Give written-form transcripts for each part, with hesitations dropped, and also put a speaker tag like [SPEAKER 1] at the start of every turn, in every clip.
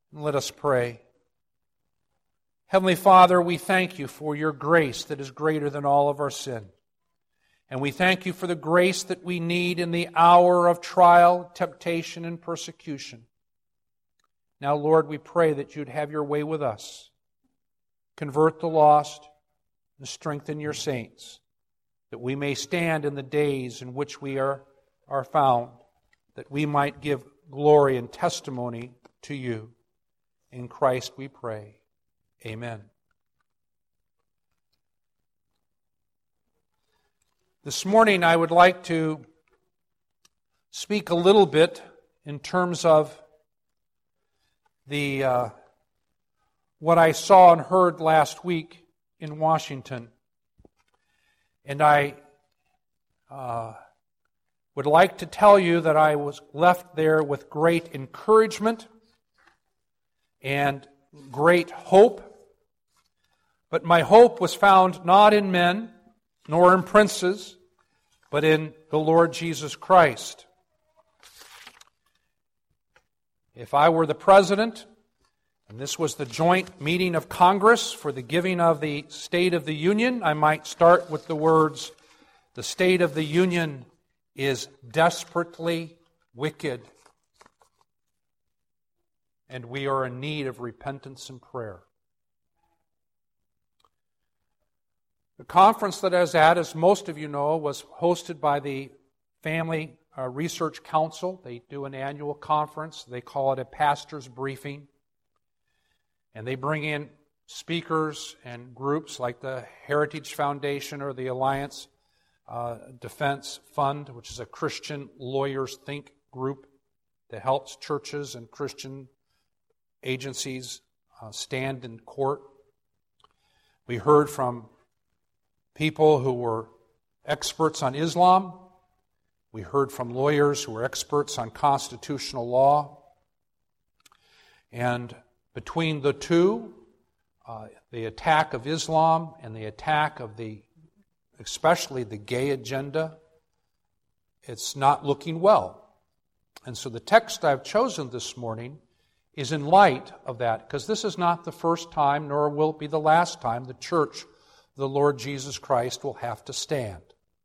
[SPEAKER 1] Let us pray. Heavenly Father, we thank you for your grace that is greater than all of our sin. And we thank you for the grace that we need in the hour of trial, temptation, and persecution. Now, Lord, we pray that you'd have your way with us. Convert the lost and strengthen your saints, that we may stand in the days in which we are found, that we might give glory and testimony to you. In Christ we pray. Amen. This morning I would like to speak a little bit in terms of the what I saw and heard last week in Washington. And I would like to tell you that I was left there with great encouragement and great hope. But my hope was found not in men, nor in princes, but in the Lord Jesus Christ. If I were the president, and this was the joint meeting of Congress for the giving of the State of the Union, I might start with the words, "The State of the Union is desperately wicked, and we are in need of repentance and prayer." The conference that I was at, as most of you know, was hosted by the Family Research Council. They do an annual conference. They call it a pastor's briefing. And they bring in speakers and groups like the Heritage Foundation or the Alliance Defense Fund, which is a Christian lawyers think group that helps churches and Christian agencies stand in court. We heard from people who were experts on Islam. We heard from lawyers who were experts on constitutional law. And between the two, the attack of Islam and the attack of especially the gay agenda, it's not looking well. And so the text I've chosen this morning is in light of that, because this is not the first time, nor will it be the last time, the church of the Lord Jesus Christ will have to stand.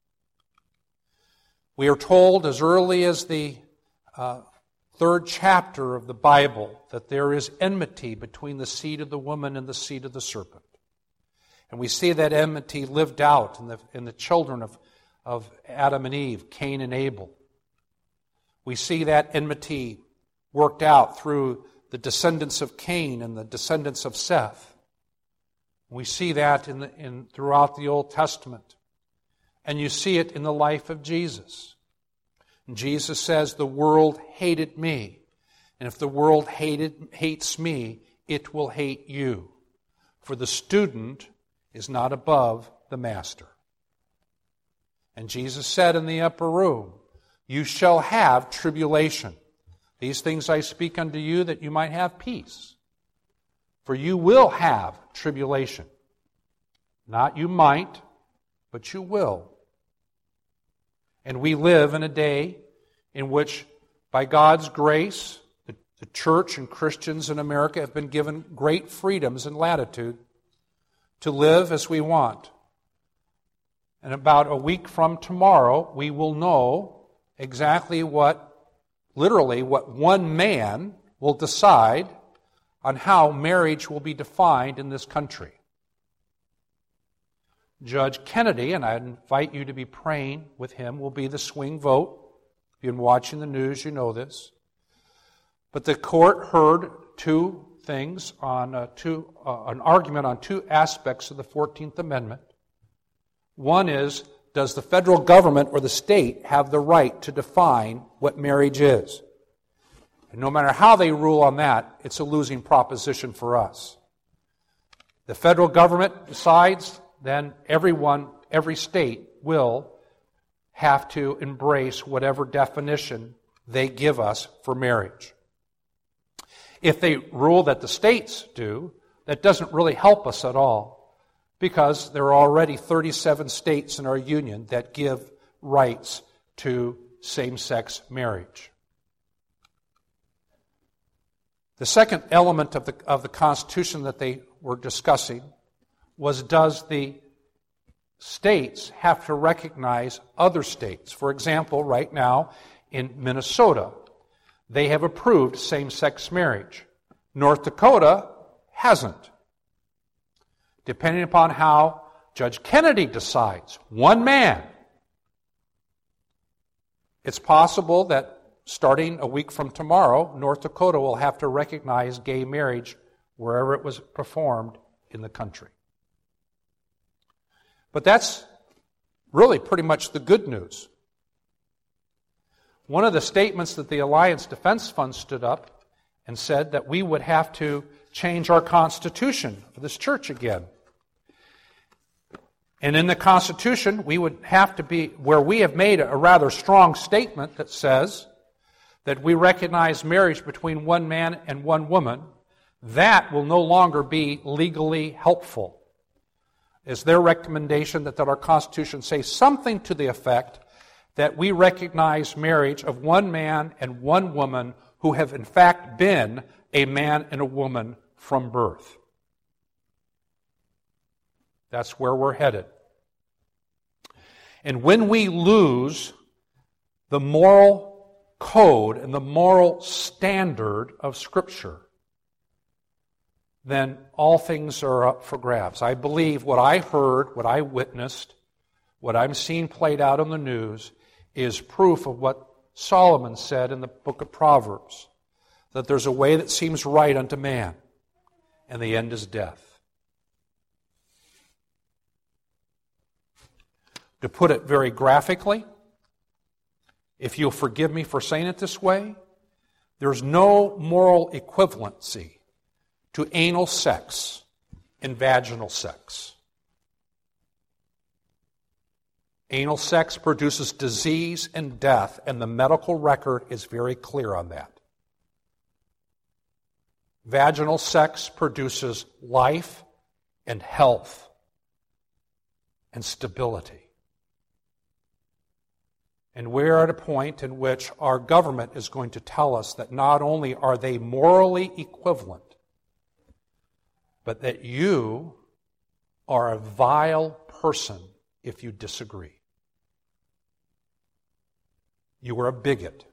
[SPEAKER 1] We are told as early as the third chapter of the Bible that there is enmity between the seed of the woman and the seed of the serpent. And we see that enmity lived out in the children of Adam and Eve, Cain and Abel. We see that enmity worked out through the descendants of Cain and the descendants of Seth. We see that throughout the Old Testament. And you see it in the life of Jesus. And Jesus says, "The world hated me. And if the world hates me, it will hate you. For the student is not above the master." And Jesus said in the upper room, "You shall have tribulation. These things I speak unto you that you might have peace. For you will have tribulation. Not you might, but you will." And we live in a day in which, by God's grace, the church and Christians in America have been given great freedoms and latitude to live as we want. And about a week from tomorrow, we will know exactly what one man will decide on how marriage will be defined in this country. Judge Kennedy, and I invite you to be praying with him, will be the swing vote. If you've been watching the news, you know this. But the court heard two things on an argument on two aspects of the 14th Amendment. One is, does the federal government or the state have the right to define what marriage is? And no matter how they rule on that, it's a losing proposition for us. The federal government decides, then every state will have to embrace whatever definition they give us for marriage. If they rule that the states do, that doesn't really help us at all, because there are already 37 states in our union that give rights to same-sex marriage. The second element of the Constitution that they were discussing was, does the states have to recognize other states? For example, right now in Minnesota, they have approved same-sex marriage. North Dakota hasn't. Depending upon how Judge Kennedy decides, one man, it's possible that starting a week from tomorrow, North Dakota will have to recognize gay marriage wherever it was performed in the country. But that's really pretty much the good news. One of the statements that the Alliance Defense Fund stood up and said that we would have to change our Constitution for this church again. And in the Constitution, we would have to be, where we have made a rather strong statement that says that we recognize marriage between one man and one woman, that will no longer be legally helpful. Is their recommendation that our Constitution say something to the effect that we recognize marriage of one man and one woman who have in fact been a man and a woman from birth. That's where we're headed. And when we lose the moral code and the moral standard of Scripture, then all things are up for grabs. I believe what I heard, what I witnessed, what I'm seeing played out on the news is proof of what Solomon said in the book of Proverbs, that there's a way that seems right unto man, and the end is death. To put it very graphically, if you'll forgive me for saying it this way, there's no moral equivalency to anal sex and vaginal sex. Anal sex produces disease and death, and the medical record is very clear on that. Vaginal sex produces life and health and stability. And we're at a point in which our government is going to tell us that not only are they morally equivalent, but that you are a vile person if you disagree. You are a bigot.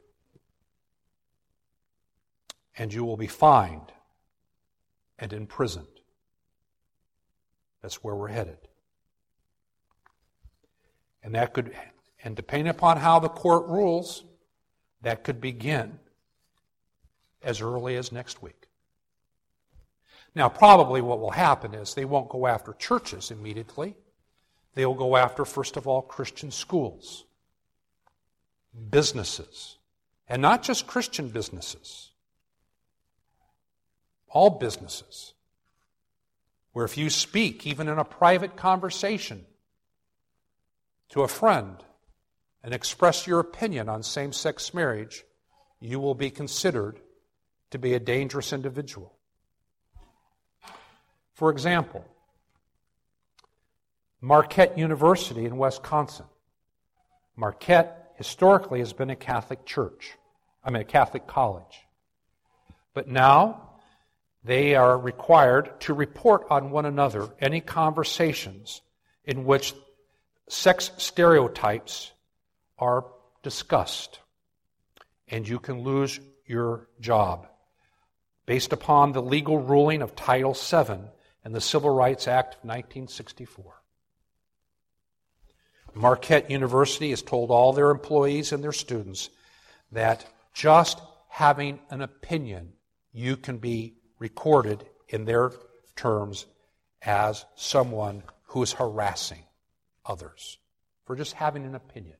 [SPEAKER 1] And you will be fined and imprisoned. That's where we're headed. And depending upon how the court rules, that could begin as early as next week. Now, probably what will happen is they won't go after churches immediately. They will go after, first of all, Christian schools, businesses, and not just Christian businesses, all businesses, where if you speak, even in a private conversation, to a friend and express your opinion on same-sex marriage, you will be considered to be a dangerous individual. For example, Marquette University in Wisconsin. Marquette historically has been a Catholic college. But now they are required to report on one another any conversations in which sex stereotypes are discussed, and you can lose your job based upon the legal ruling of Title VII and the Civil Rights Act of 1964. Marquette University has told all their employees and their students that just having an opinion, you can be recorded in their terms as someone who is harassing others for just having an opinion.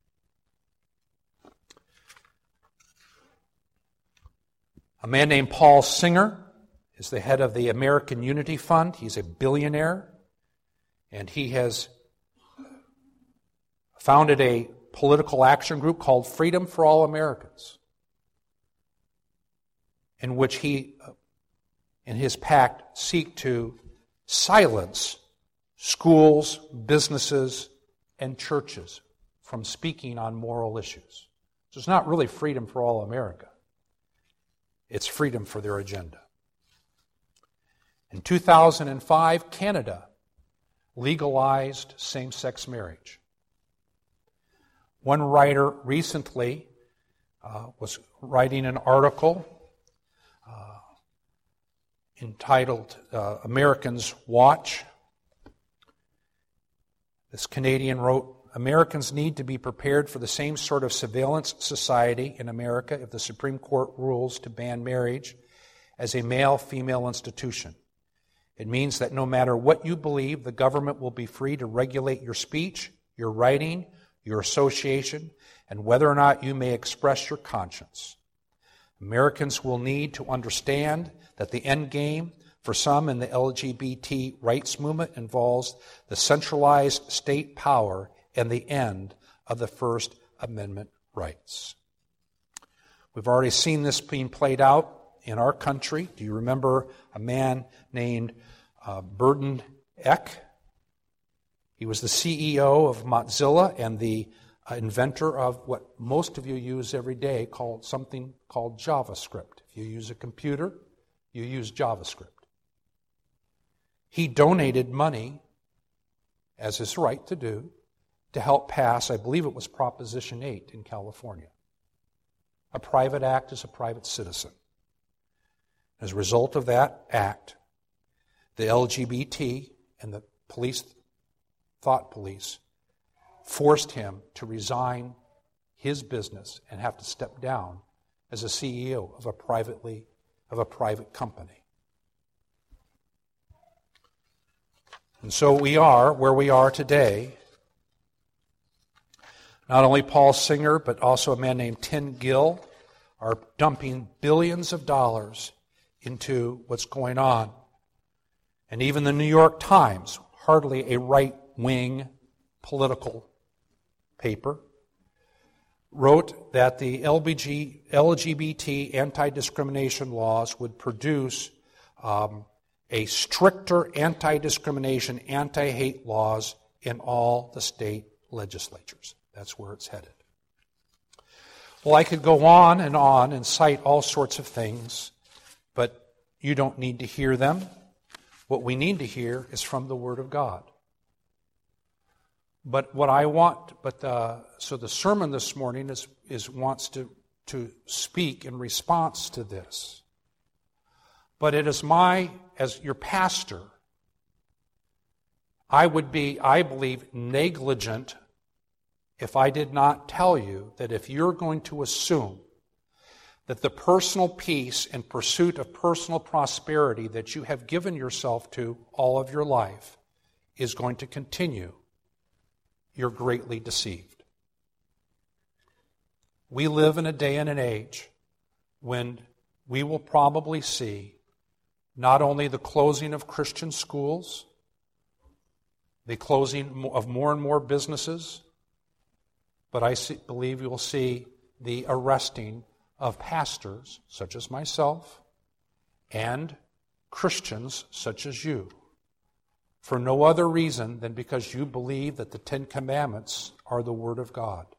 [SPEAKER 1] A man named Paul Singer is the head of the American Unity Fund. He's a billionaire, and he has founded a political action group called Freedom for All Americans, in which he and his pact seek to silence schools, businesses, and churches from speaking on moral issues. So it's not really freedom for all America. It's freedom for their agenda. In 2005, Canada legalized same-sex marriage. One writer recently was writing an article entitled Americans Watch. This Canadian wrote, Americans need to be prepared for the same sort of surveillance society in America if the Supreme Court rules to ban marriage as a male-female institution. It means that no matter what you believe, the government will be free to regulate your speech, your writing, your association, and whether or not you may express your conscience. Americans will need to understand that the end game for some in the LGBT rights movement involves the centralized state power and the end of the First Amendment rights. We've already seen this being played out in our country. Do you remember a man named Burton Eck? He was the CEO of Mozilla and the inventor of what most of you use every day, called JavaScript. If you use a computer, you use JavaScript. He donated money, as his right to do, to help pass, I believe it was Proposition 8 in California. A private act is a private citizen. As a result of that act, the LGBT and the thought police, forced him to resign his business and have to step down as a CEO of a private company. And so we are where we are today. Not only Paul Singer, but also a man named Tim Gill are dumping billions of dollars into what's going on. And even the New York Times, hardly a right-wing political paper, wrote that the LGBT anti-discrimination laws would produce a stricter anti-discrimination, anti-hate laws in all the state legislatures. That's where it's headed. Well, I could go on and cite all sorts of things, but you don't need to hear them. What we need to hear is from the Word of God. But what I want, so the sermon this morning wants to speak in response to this. But it is as your pastor, I would be, I believe, negligent if I did not tell you that if you're going to assume that the personal peace and pursuit of personal prosperity that you have given yourself to all of your life is going to continue, you're greatly deceived. We live in a day and an age when we will probably see not only the closing of Christian schools, the closing of more and more businesses, but I believe you'll see the arresting of pastors such as myself and Christians such as you, for no other reason than because you believe that the Ten Commandments are the Word of God,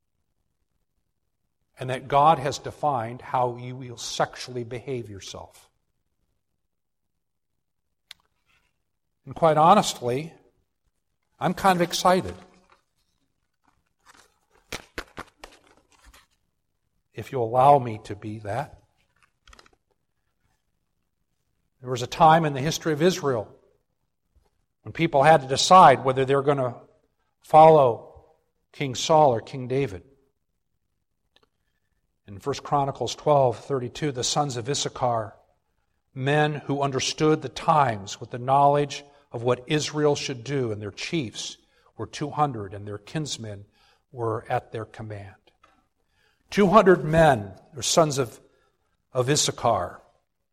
[SPEAKER 1] and that God has defined how you will sexually behave yourself. And quite honestly, I'm kind of excited. If you'll allow me to be that. There was a time in the history of Israel when people had to decide whether they were going to follow King Saul or King David. In 1 Chronicles 12:32, the sons of Issachar, men who understood the times with the knowledge of what Israel should do, and their chiefs were 200, and their kinsmen were at their command. 200 men, or sons of Issachar.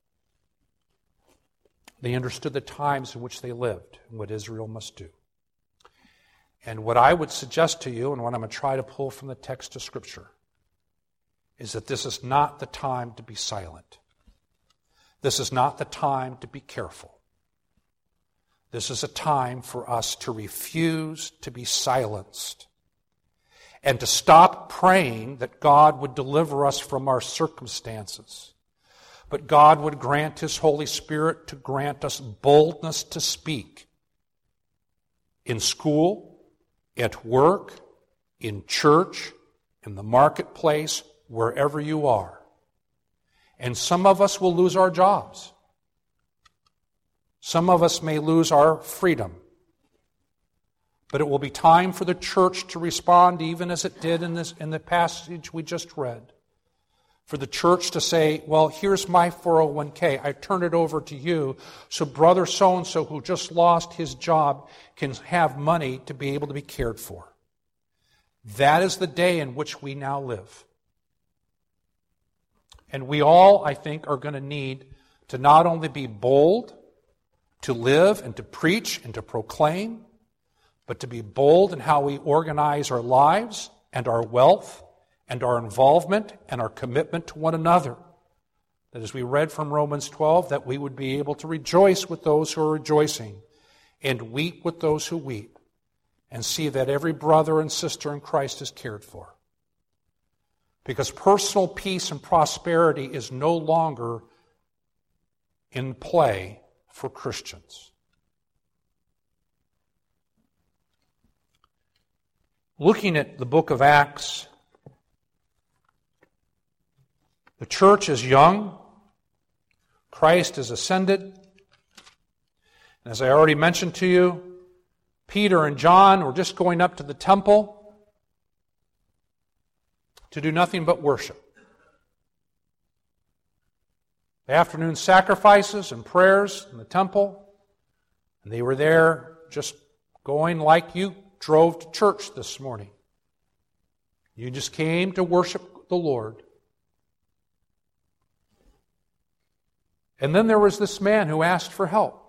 [SPEAKER 1] They understood the times in which they lived and what Israel must do. And what I would suggest to you, and what I'm going to try to pull from the text of Scripture, is that this is not the time to be silent. This is not the time to be careful. This is a time for us to refuse to be silenced and to stop praying that God would deliver us from our circumstances, but God would grant His Holy Spirit to grant us boldness to speak in school, at work, in church, in the marketplace, wherever you are. And some of us will lose our jobs. Some of us may lose our freedom. But it will be time for the church to respond, even as it did in the passage we just read. For the church to say, well, here's my 401k. I turn it over to you so brother so-and-so who just lost his job can have money to be able to be cared for. That is the day in which we now live. And we all, I think, are going to need to not only be bold, to live and to preach and to proclaim, but to be bold in how we organize our lives and our wealth and our involvement and our commitment to one another. That as we read from Romans 12, that we would be able to rejoice with those who are rejoicing and weep with those who weep, and see that every brother and sister in Christ is cared for. Because personal peace and prosperity is no longer in play for Christians. Looking at the book of Acts, the church is young. Christ is ascended. And as I already mentioned to you, Peter and John were just going up to the temple to do nothing but worship. The afternoon sacrifices and prayers in the temple, and they were there just going like you drove to church this morning. You just came to worship the Lord. And then there was this man who asked for help.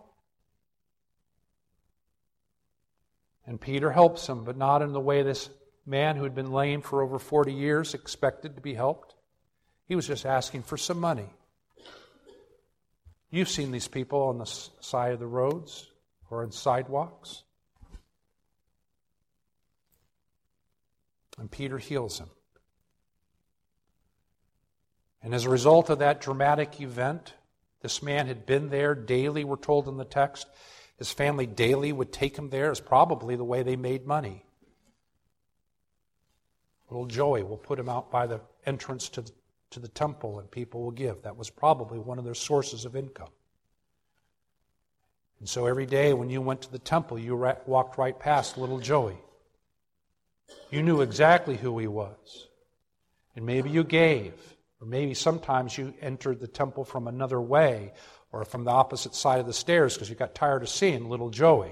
[SPEAKER 1] And Peter helps him, but not in the way this man who had been lame for over 40 years expected to be helped. He was just asking for some money. You've seen these people on the side of the roads or on sidewalks. And Peter heals him. And as a result of that dramatic event, this man had been there daily, we're told in the text. His family daily would take him there. It's probably the way they made money. Little Joey will put him out by the entrance to the temple and people will give. That was probably one of their sources of income. And so every day when you went to the temple, you walked right past little Joey. You knew exactly who he was. And maybe you gave. Or maybe sometimes you entered the temple from another way or from the opposite side of the stairs because you got tired of seeing little Joey.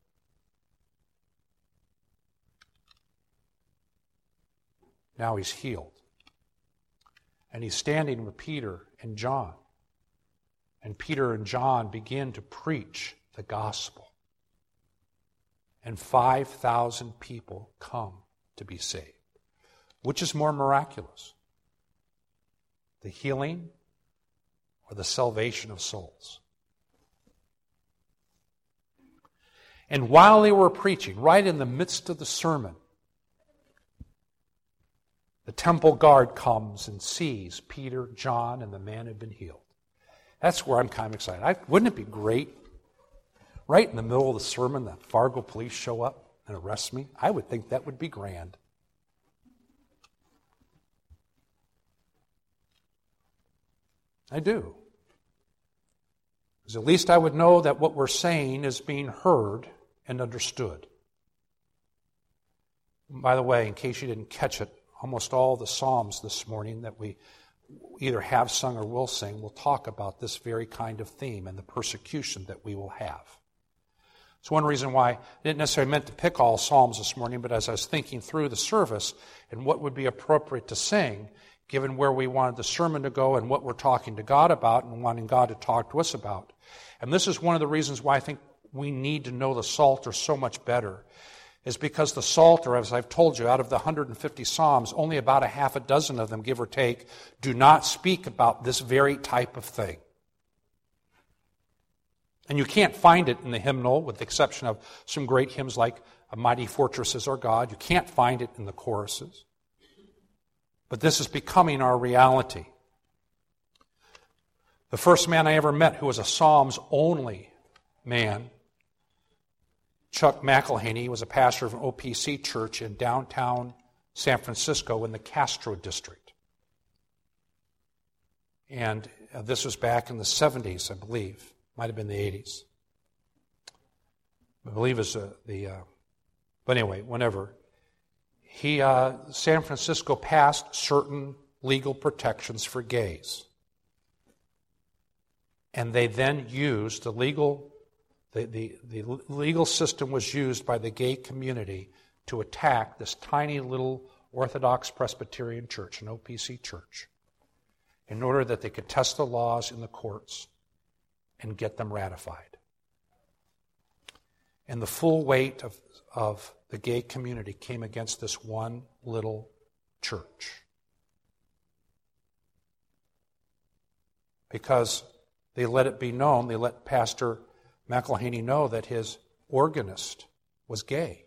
[SPEAKER 1] Now he's healed. And he's standing with Peter and John. And Peter and John begin to preach the gospel. And 5,000 people come to be saved. Which is more miraculous? The healing or the salvation of souls? And while they were preaching, right in the midst of the sermon, the temple guard comes and sees Peter, John, and the man who'd been healed. That's where I'm kind of excited. Wouldn't it be great? Right in the middle of the sermon, the Fargo police show up and arrest me. I would think that would be grand. I do. Because at least I would know that what we're saying is being heard and understood. By the way, in case you didn't catch it, almost all the Psalms this morning that we either have sung or will sing will talk about this very kind of theme and the persecution that we will have. It's one reason why I didn't necessarily meant to pick all Psalms this morning, but as I was thinking through the service and what would be appropriate to sing, given where we wanted the sermon to go and what we're talking to God about and wanting God to talk to us about. And this is one of the reasons why I think we need to know the Psalter so much better, is because the Psalter, as I've told you, out of the 150 Psalms, only about a half a dozen of them, give or take, do not speak about this very type of thing. And you can't find it in the hymnal, with the exception of some great hymns like A Mighty Fortress is Our God. You can't find it in the choruses. But this is becoming our reality. The first man I ever met who was a Psalms-only man, Chuck McElhaney, was a pastor of an OPC church in downtown San Francisco in the Castro district. And this was back in the 70s, I believe. Might have been the 80s. I believe it was but anyway, whenever. San Francisco passed certain legal protections for gays. And they then used the legal system was used by the gay community to attack this tiny little Orthodox Presbyterian church, an OPC church, in order that they could test the laws in the courts and get them ratified. And the full weight of the gay community came against this one little church. Because they let it be known, they let Pastor McElhaney know that his organist was gay.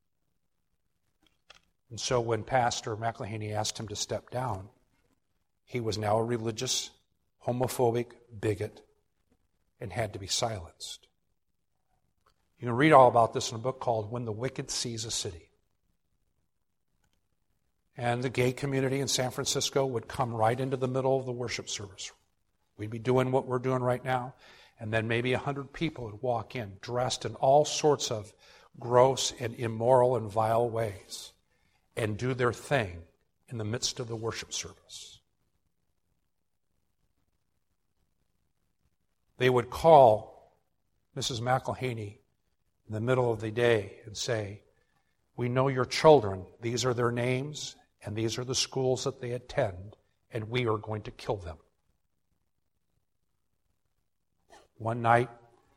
[SPEAKER 1] And so when Pastor McElhaney asked him to step down, he was now a religious, homophobic bigot and had to be silenced. You can read all about this in a book called When the Wicked Seize a City. And the gay community in San Francisco would come right into the middle of the worship service. We'd be doing what we're doing right now, and then maybe 100 people would walk in dressed in all sorts of gross and immoral and vile ways and do their thing in the midst of the worship service. They would call Mrs. McElhaney in the middle of the day and say, "We know your children. These are their names, and these are the schools that they attend, and we are going to kill them." One night,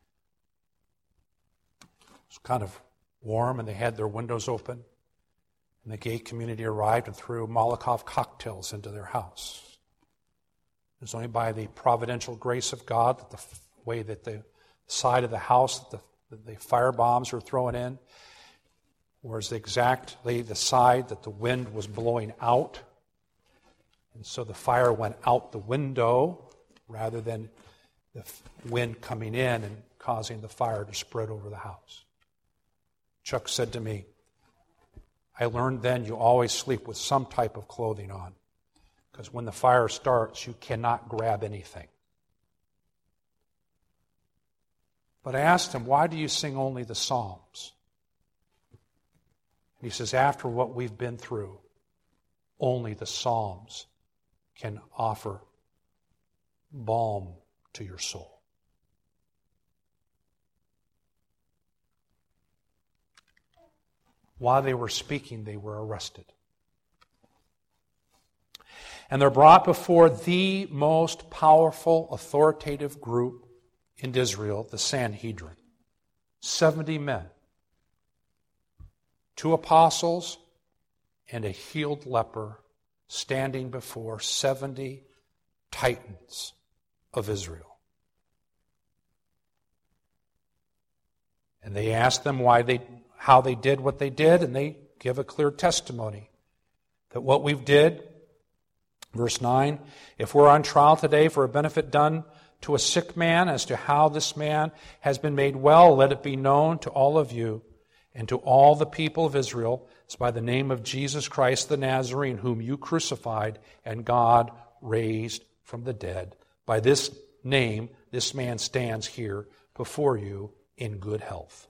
[SPEAKER 1] it was kind of warm, and they had their windows open, and the gay community arrived and threw Molotov cocktails into their house. It was only by the providential grace of God that the way that the side of the house that the fire bombs were thrown in was exactly the side that the wind was blowing out. And so the fire went out the window rather than the wind coming in and causing the fire to spread over the house. Chuck said to me, "I learned then you always sleep with some type of clothing on, because when the fire starts, you cannot grab anything." But I asked him, "Why do you sing only the Psalms?" And he says, "After what we've been through, only the Psalms can offer balm to your soul." While they were speaking, they were arrested. And they're brought before the most powerful, authoritative group in Israel, the Sanhedrin. 70 men. 2 apostles and a healed leper standing before 70 titans of Israel. And they asked them how they did what they did, and they give a clear testimony that what we've did, verse 9, "If we're on trial today for a benefit done to a sick man as to how this man has been made well, let it be known to all of you and to all the people of Israel, it's by the name of Jesus Christ the Nazarene, whom you crucified and God raised from the dead. By this name, this man stands here before you in good health."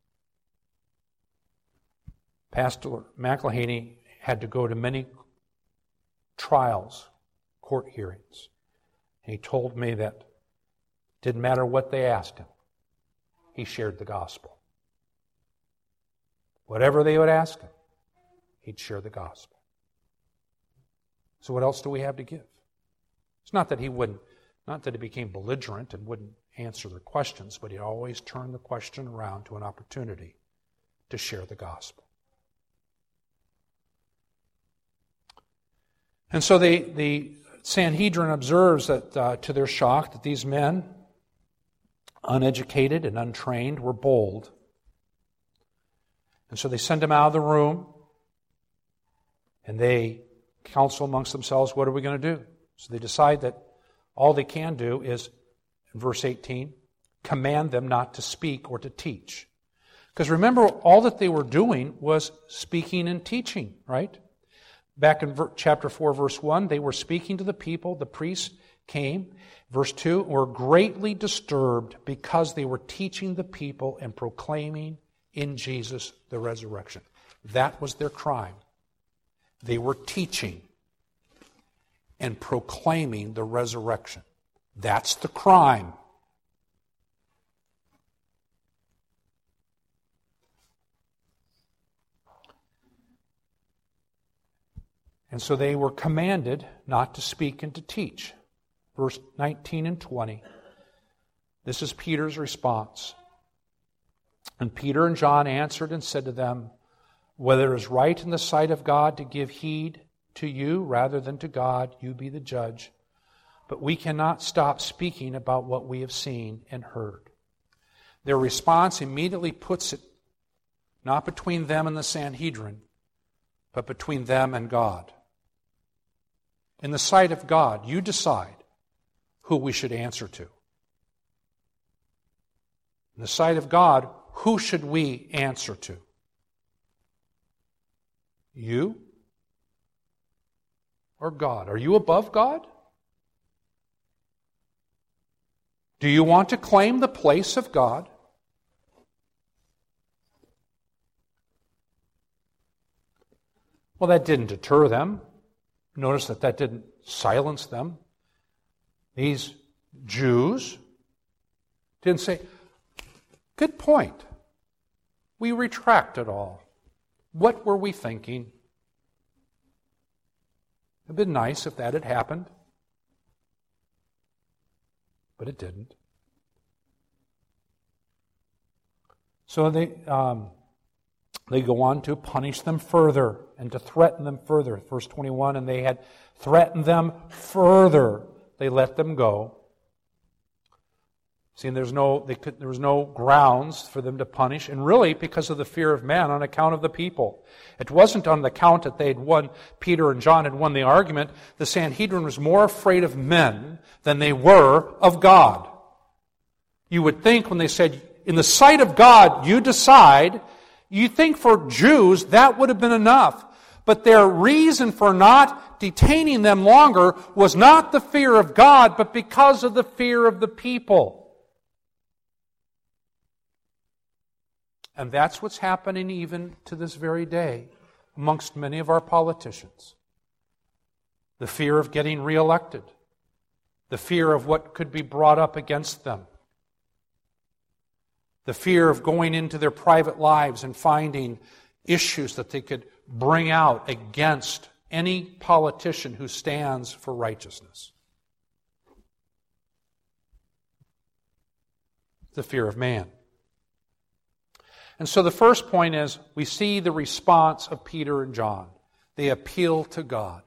[SPEAKER 1] Pastor McElhaney had to go to many trials, court hearings. And he told me that it didn't matter what they asked him, he shared the gospel. Whatever they would ask him, he'd share the gospel. So what else do we have to give? It's not that he became belligerent and wouldn't answer their questions, but he always turned the question around to an opportunity to share the gospel. And so the Sanhedrin observes that, to their shock, that these men, uneducated and untrained, were bold. And so they send him out of the room, and they counsel amongst themselves, what are we going to do? So they decide that all they can do is, in verse 18, command them not to speak or to teach. Because remember, all that they were doing was speaking and teaching, right? Back in chapter 4, verse 1, they were speaking to the people. The priests came. Verse 2, were greatly disturbed because they were teaching the people and proclaiming in Jesus the resurrection. That was their crime. They were teaching and proclaiming the resurrection. That's the crime. And so they were commanded not to speak and to teach. Verse 19 and 20. This is Peter's response. And Peter and John answered and said to them, whether it is right in the sight of God to give heed to you rather than to God, you be the judge. But we cannot stop speaking about what we have seen and heard. Their response immediately puts it not between them and the Sanhedrin, but between them and God. In the sight of God, you decide who we should answer to. In the sight of God, who should we answer to? You or God? Are you above God? Do you want to claim the place of God? Well, that didn't deter them. Notice that didn't silence them. These Jews didn't say, good point. We retract it all. What were we thinking? It would have been nice if that had happened. But it didn't. So they go on to punish them further and to threaten them further. Verse 21, and they had threatened them further. They let them go. See, there was no grounds for them to punish, and really because of the fear of man on account of the people. It wasn't on the account that they'd won, Peter and John had won the argument. The Sanhedrin was more afraid of men than they were of God. You would think when they said, in the sight of God, you decide, you think for Jews that would have been enough. But their reason for not detaining them longer was not the fear of God, but because of the fear of the people. And that's what's happening even to this very day amongst many of our politicians. The fear of getting reelected. The fear of what could be brought up against them. The fear of going into their private lives and finding issues that they could bring out against any politician who stands for righteousness. The fear of man. And so the first point is, we see the response of Peter and John. They appeal to God.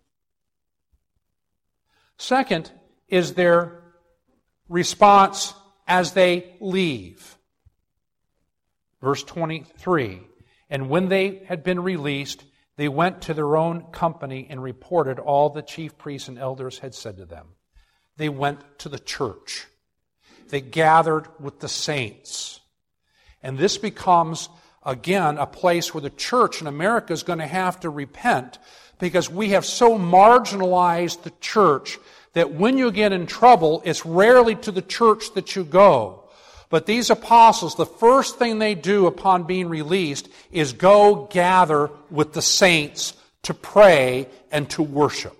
[SPEAKER 1] Second is their response as they leave. Verse 23, and when they had been released, they went to their own company and reported all the chief priests and elders had said to them. They went to the church. They gathered with the saints. And this becomes, again, a place where the church in America is going to have to repent, because we have so marginalized the church that when you get in trouble, it's rarely to the church that you go. But these apostles, the first thing they do upon being released is go gather with the saints to pray and to worship.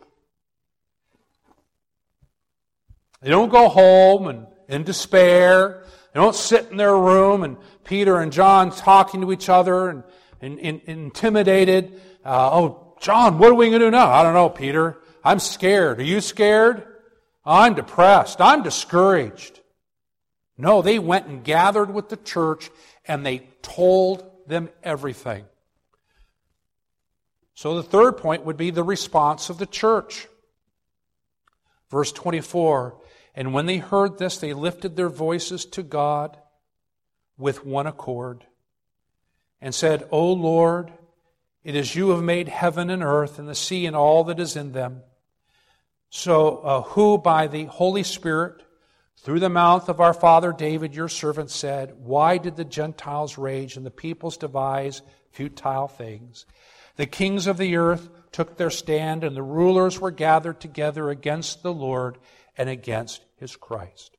[SPEAKER 1] They don't go home and in despair. They don't sit in their room and Peter and John talking to each other and intimidated. Oh, John, what are we going to do now? I don't know, Peter. I'm scared. Are you scared? I'm depressed. I'm discouraged. No, they went and gathered with the church and they told them everything. So the third point would be the response of the church. Verse 24, and when they heard this, they lifted their voices to God with one accord and said, O Lord, it is you who have made heaven and earth and the sea and all that is in them, So, who by the Holy Spirit, through the mouth of our father David, your servant, said, why did the Gentiles rage and the peoples devise futile things? The kings of the earth took their stand, and the rulers were gathered together against the Lord and against His Christ.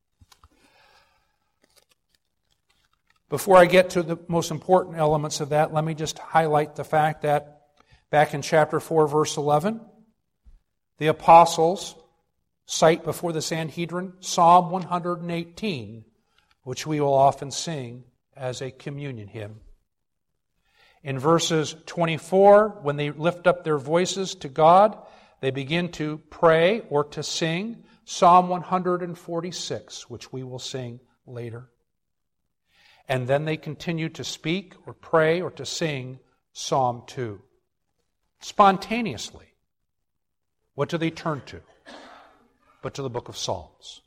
[SPEAKER 1] Before I get to the most important elements of that, let me just highlight the fact that back in chapter 4, verse 11, the apostles cite before the Sanhedrin Psalm 118, which we will often sing as a communion hymn. In verses 24, when they lift up their voices to God, they begin to pray or to sing Psalm 146, which we will sing later. And then they continue to speak or pray or to sing Psalm 2. Spontaneously. What do they turn to? But to the book of Psalms.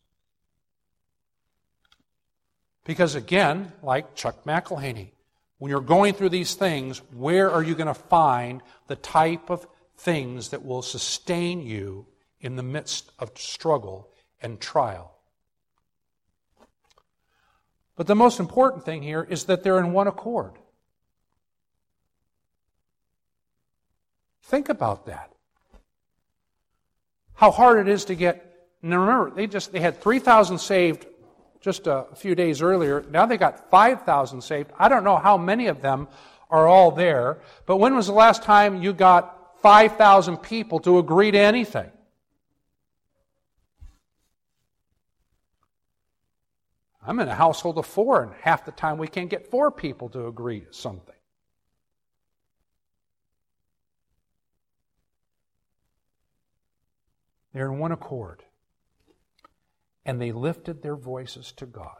[SPEAKER 1] Because again, like Chuck McElhaney, when you're going through these things, where are you going to find the type of things that will sustain you in the midst of struggle and trial? But the most important thing here is that they're in one accord. Think about that. How hard it is to get. Now remember, they had 3,000 saved just a few days earlier. Now they got 5,000 saved. I don't know how many of them are all there. But when was the last time you got 5,000 people to agree to anything? I'm in a household of 4, and half the time we can't get 4 people to agree to something. They're in one accord. And they lifted their voices to God.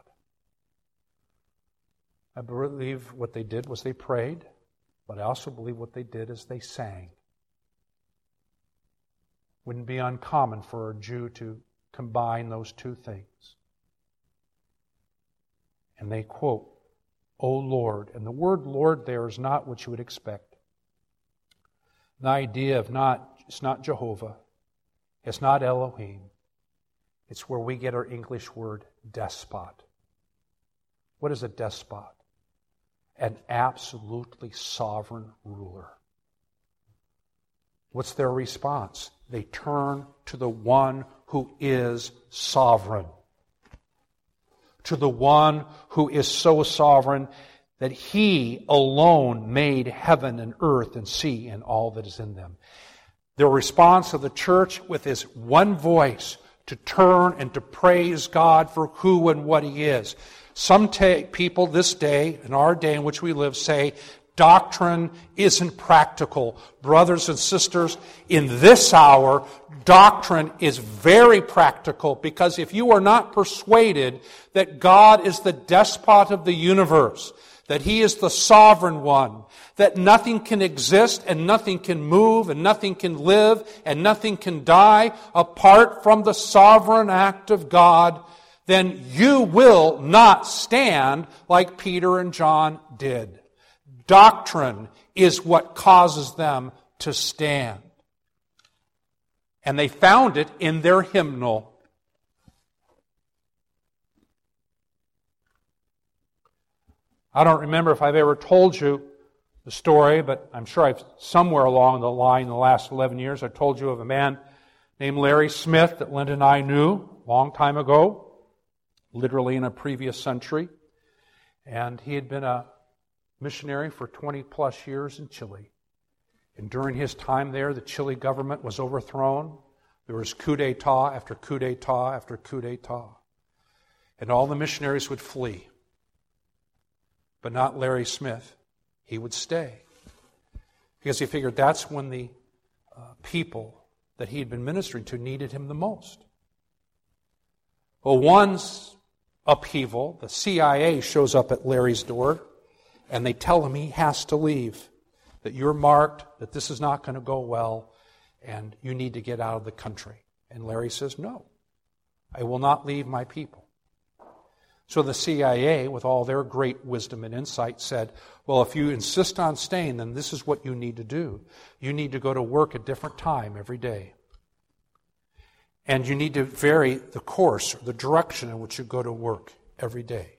[SPEAKER 1] I believe what they did was they prayed, but I also believe what they did is they sang. Wouldn't be uncommon for a Jew to combine those two things. And they quote, O Lord. And the word Lord there is not what you would expect. The idea of it's not Jehovah. It's not Elohim. It's where we get our English word despot. What is a despot? An absolutely sovereign ruler. What's their response? They turn to the one who is sovereign. To the one who is so sovereign that He alone made heaven and earth and sea and all that is in them. The response of the church with this one voice to turn and to praise God for who and what He is. Some people this day, in our day in which we live, say, doctrine isn't practical. Brothers and sisters, in this hour, doctrine is very practical, because if you are not persuaded that God is the despot of the universe, that He is the sovereign one, that nothing can exist and nothing can move and nothing can live and nothing can die apart from the sovereign act of God, then you will not stand like Peter and John did. Doctrine is what causes them to stand. And they found it in their hymnal. I don't remember if I've ever told you the story, but I'm sure I've somewhere along the line in the last 11 years, I told you of a man named Larry Smith that Linda and I knew a long time ago, literally in a previous century. And he had been a missionary for 20 plus years in Chile. And during his time there, the Chile government was overthrown. There was coup d'etat after coup d'etat after coup d'etat. And all the missionaries would flee. But not Larry Smith. He would stay. Because he figured that's when the people that he had been ministering to needed him the most. Well, one upheaval, the CIA shows up at Larry's door, and they tell him he has to leave, that you're marked, that this is not going to go well, and you need to get out of the country. And Larry says, no, I will not leave my people. So the CIA, with all their great wisdom and insight, said, well, if you insist on staying, then this is what you need to do. You need to go to work at a different time every day. And you need to vary the course, or the direction in which you go to work every day,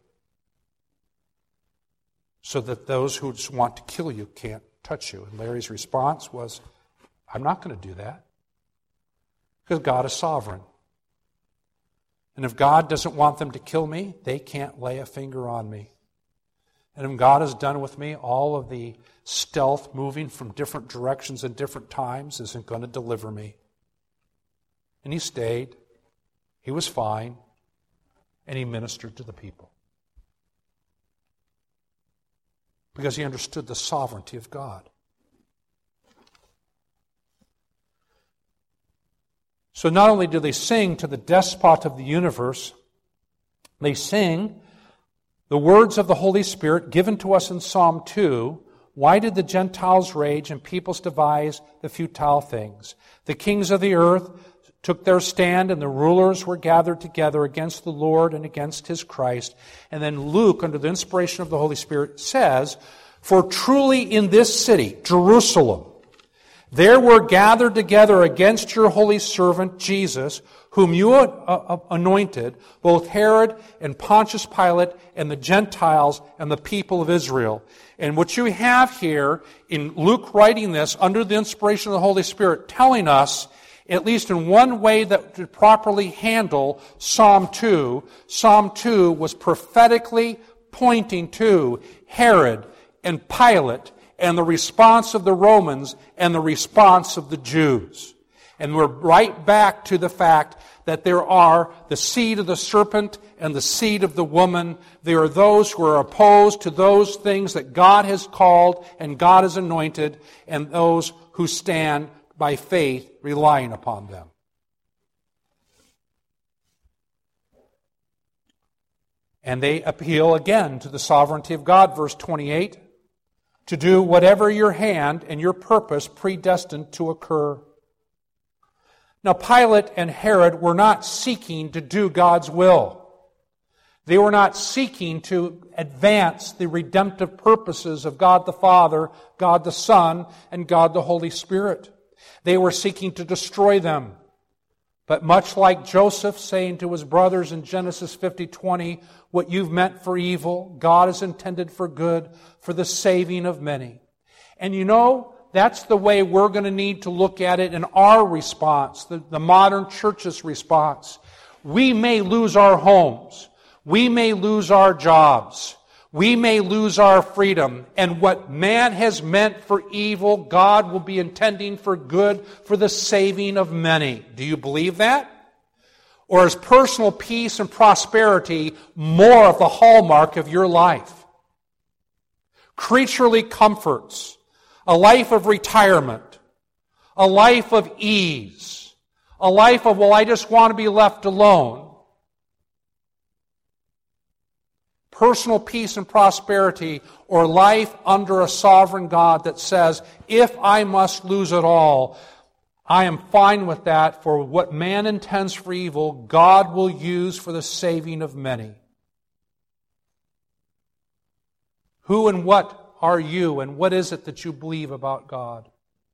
[SPEAKER 1] so that those who just want to kill you can't touch you. And Larry's response was, I'm not going to do that, because God is sovereign. And if God doesn't want them to kill me, they can't lay a finger on me. And if God has done with me, all of the stealth moving from different directions and different times isn't going to deliver me. And he stayed. He was fine. And he ministered to the people. Because he understood the sovereignty of God. So not only do they sing to the despot of the universe, they sing the words of the Holy Spirit given to us in Psalm 2. Why did the Gentiles rage and peoples devise the futile things? The kings of the earth took their stand, and the rulers were gathered together against the Lord and against His Christ. And then Luke, under the inspiration of the Holy Spirit, says, for truly in this city, Jerusalem, there were gathered together against your holy servant Jesus, whom you anointed, both Herod and Pontius Pilate and the Gentiles and the people of Israel. And what you have here in Luke writing this under the inspiration of the Holy Spirit, telling us, at least in one way that to properly handle Psalm 2, Psalm 2 was prophetically pointing to Herod and Pilate and the response of the Romans and the response of the Jews. And we're right back to the fact that there are the seed of the serpent and the seed of the woman. There are those who are opposed to those things that God has called and God has anointed, and those who stand by faith, relying upon them. And they appeal again to the sovereignty of God, verse 28, to do whatever your hand and your purpose predestined to occur. Now, Pilate and Herod were not seeking to do God's will. They were not seeking to advance the redemptive purposes of God the Father, God the Son, and God the Holy Spirit. They were seeking to destroy them. But much like Joseph saying to his brothers in Genesis 50:20, what you've meant for evil, God has intended for good, for the saving of many. And you know, that's the way we're going to need to look at it in our response, the modern church's response. We may lose our homes. We may lose our jobs. We may lose our freedom. And what man has meant for evil, God will be intending for good, for the saving of many. Do you believe that? Or is personal peace and prosperity more of the hallmark of your life? Creaturely comforts, a life of retirement, a life of ease, a life of, well, I just want to be left alone. Personal peace and prosperity, or life under a sovereign God that says, if I must lose it all, I am fine with that, for what man intends for evil, God will use for the saving of many. Who and what are you, and what is it that you believe about God?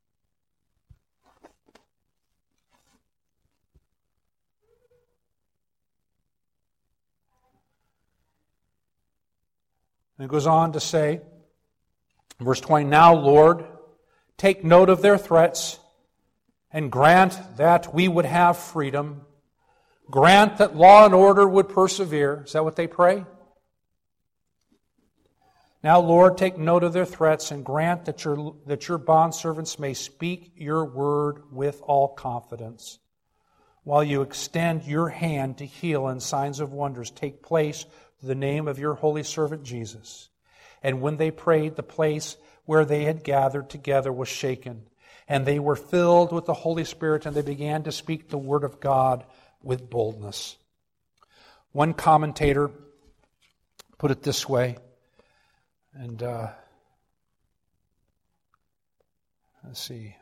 [SPEAKER 1] And it goes on to say, verse 20, now, Lord, take note of their threats and grant that we would have freedom. Grant that law and order would persevere. Is that what they pray? Now, Lord, take note of their threats and grant that your bondservants may speak your word with all confidence. While you extend your hand to heal and signs of wonders take place through the name of your holy servant Jesus. And when they prayed, the place where they had gathered together was shaken. And they were filled with the Holy Spirit, and they began to speak the word of God with boldness. One commentator put it this way, and let's see.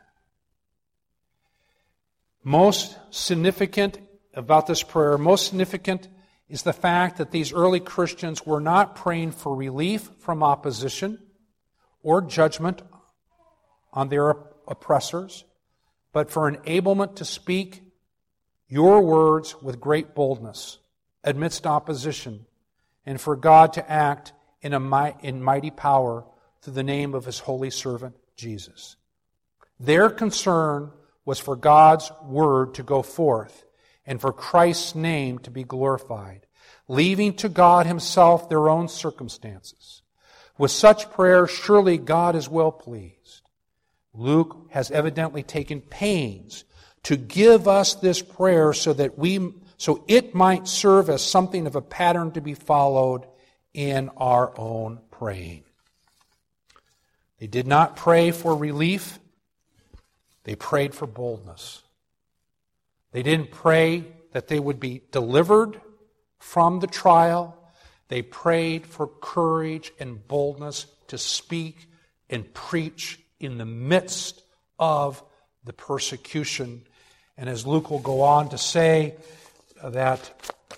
[SPEAKER 1] Most significant about this prayer, most significant is the fact that these early Christians were not praying for relief from opposition or judgment on their oppressors, but for enablement to speak your words with great boldness amidst opposition, and for God to act in mighty power through the name of His holy servant, Jesus. Their concern was for God's word to go forth and for Christ's name to be glorified, leaving to God Himself their own circumstances. With such prayer, surely God is well pleased. Luke has evidently taken pains to give us this prayer so it might serve as something of a pattern to be followed in our own praying. They did not pray for relief. They prayed for boldness. They didn't pray that they would be delivered from the trial. They prayed for courage and boldness to speak and preach in the midst of the persecution. And as Luke will go on to say, that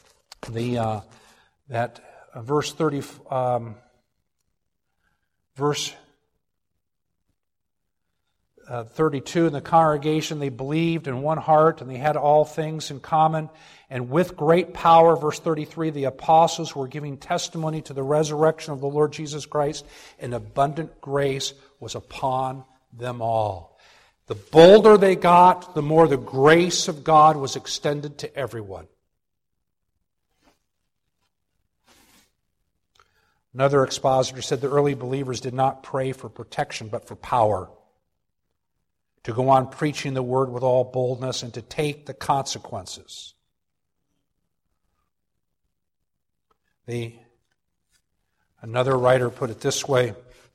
[SPEAKER 1] verse 32, in the congregation they believed in one heart, and they had all things in common. And with great power, verse 33, the apostles were giving testimony to the resurrection of the Lord Jesus Christ, and abundant grace was upon them all. The bolder they got, the more the grace of God was extended to everyone. Another expositor said the early believers did not pray for protection, but for power, to go on preaching the word with all boldness and to take the consequences. Another writer put it this way: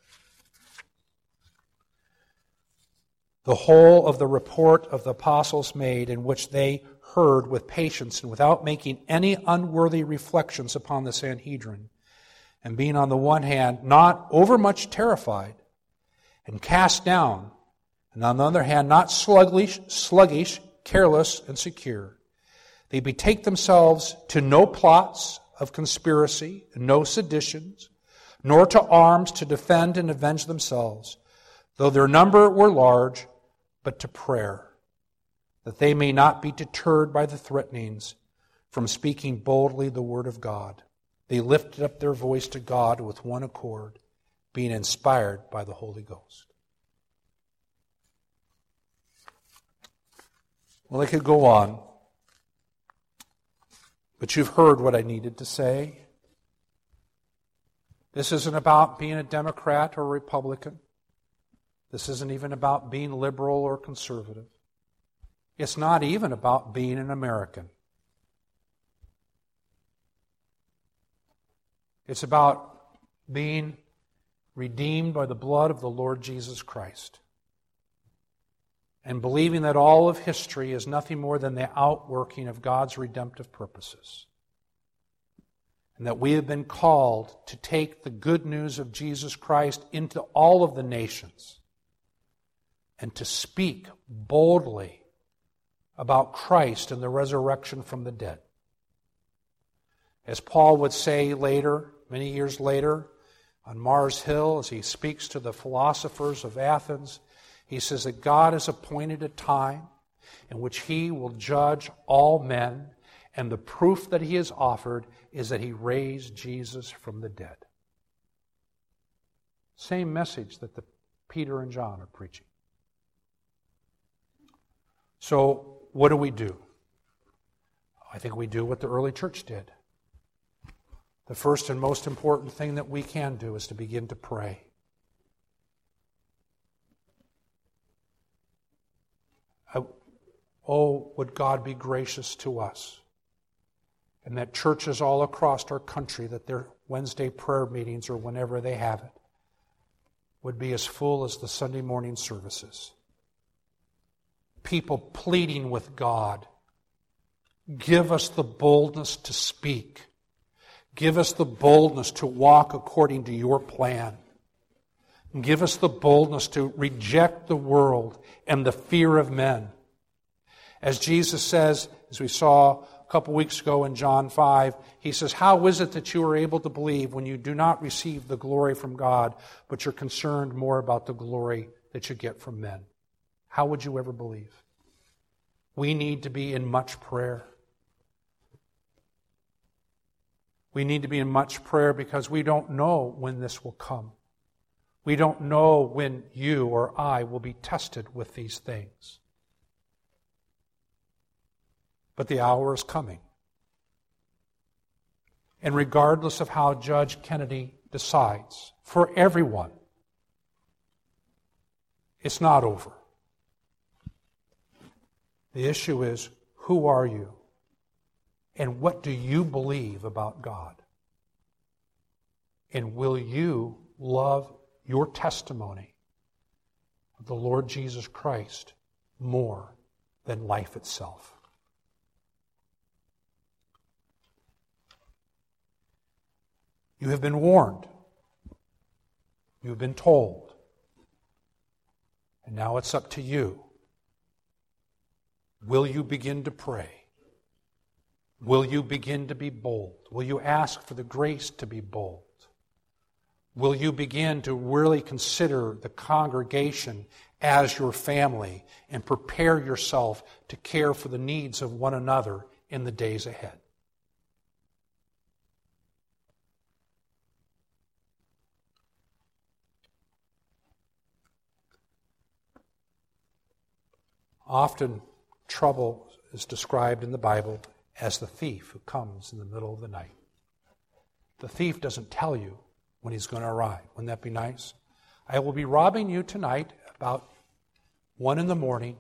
[SPEAKER 1] the whole of the report of the apostles made, in which they heard with patience and without making any unworthy reflections upon the Sanhedrin, and being on the one hand not overmuch terrified and cast down, and on the other hand not sluggish, careless, and secure, they betake themselves to no plots of conspiracy, no seditions, nor to arms to defend and avenge themselves, though their number were large, but to prayer, that they may not be deterred by the threatenings from speaking boldly the word of God. They lifted up their voice to God with one accord, being inspired by the Holy Ghost. Well, I could go on, but you've heard what I needed to say. This isn't about being a Democrat or a Republican. This isn't even about being liberal or conservative. It's not even about being an American. It's about being redeemed by the blood of the Lord Jesus Christ, and believing that all of history is nothing more than the outworking of God's redemptive purposes, and that we have been called to take the good news of Jesus Christ into all of the nations and to speak boldly about Christ and the resurrection from the dead. As Paul would say later, many years later, on Mars Hill, as he speaks to the philosophers of Athens, he says that God has appointed a time in which He will judge all men, and the proof that He has offered is that He raised Jesus from the dead. Same message that Peter and John are preaching. So, what do? I think we do what the early church did. The first and most important thing that we can do is to begin to pray. Oh, would God be gracious to us, and that churches all across our country, that their Wednesday prayer meetings or whenever they have it, would be as full as the Sunday morning services. People pleading with God, give us the boldness to speak. Give us the boldness to walk according to your plan. Give us the boldness to reject the world and the fear of men. As Jesus says, as we saw a couple weeks ago in John 5, He says, how is it that you are able to believe when you do not receive the glory from God, but you're concerned more about the glory that you get from men? How would you ever believe? We need to be in much prayer. We need to be in much prayer because we don't know when this will come. We don't know when you or I will be tested with these things. But the hour is coming. And regardless of how Judge Kennedy decides, for everyone, it's not over. The issue is, who are you? And what do you believe about God? And will you love your testimony of the Lord Jesus Christ more than life itself? You have been warned. You have been told. And now it's up to you. Will you begin to pray? Will you begin to be bold? Will you ask for the grace to be bold? Will you begin to really consider the congregation as your family and prepare yourself to care for the needs of one another in the days ahead? Often, trouble is described in the Bible as the thief who comes in the middle of the night. The thief doesn't tell you when he's going to arrive. Wouldn't that be nice? I will be robbing you tonight about 1 a.m.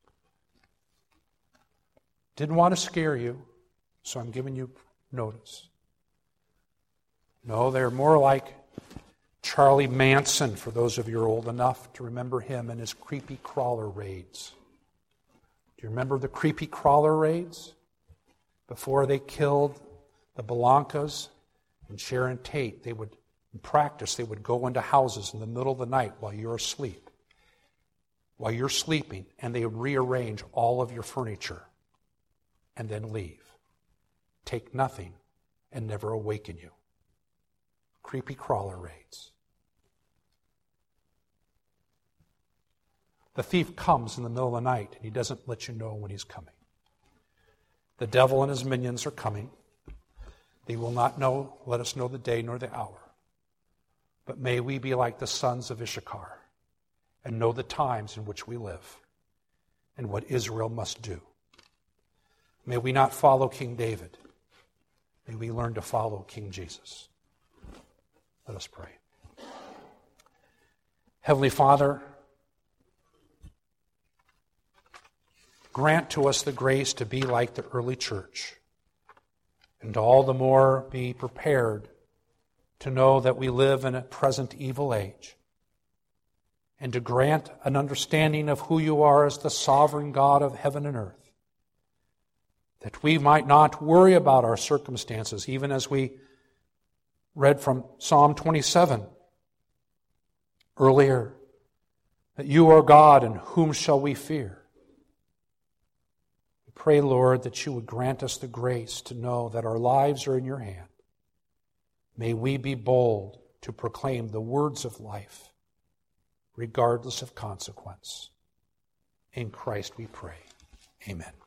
[SPEAKER 1] Didn't want to scare you, so I'm giving you notice. No, they're more like Charlie Manson, for those of you who are old enough to remember him and his creepy crawler raids. Do you remember the creepy crawler raids? Before they killed the Belancas and Sharon Tate, they would, in practice, they would go into houses in the middle of the night while you're asleep, while you're sleeping, and they would rearrange all of your furniture and then leave. Take nothing and never awaken you. Creepy crawler raids. The thief comes in the middle of the night, and he doesn't let you know when he's coming. The devil and his minions are coming. They will not let us know the day nor the hour. But may we be like the sons of Issachar and know the times in which we live and what Israel must do. May we not follow King David. May we learn to follow King Jesus. Let us pray. Heavenly Father, grant to us the grace to be like the early church, and to all the more be prepared to know that we live in a present evil age, and to grant an understanding of who you are as the sovereign God of heaven and earth, that we might not worry about our circumstances, even as we read from Psalm 27 earlier, that you are God, and whom shall we fear? Pray, Lord, that you would grant us the grace to know that our lives are in your hand. May we be bold to proclaim the words of life, regardless of consequence. In Christ we pray. Amen.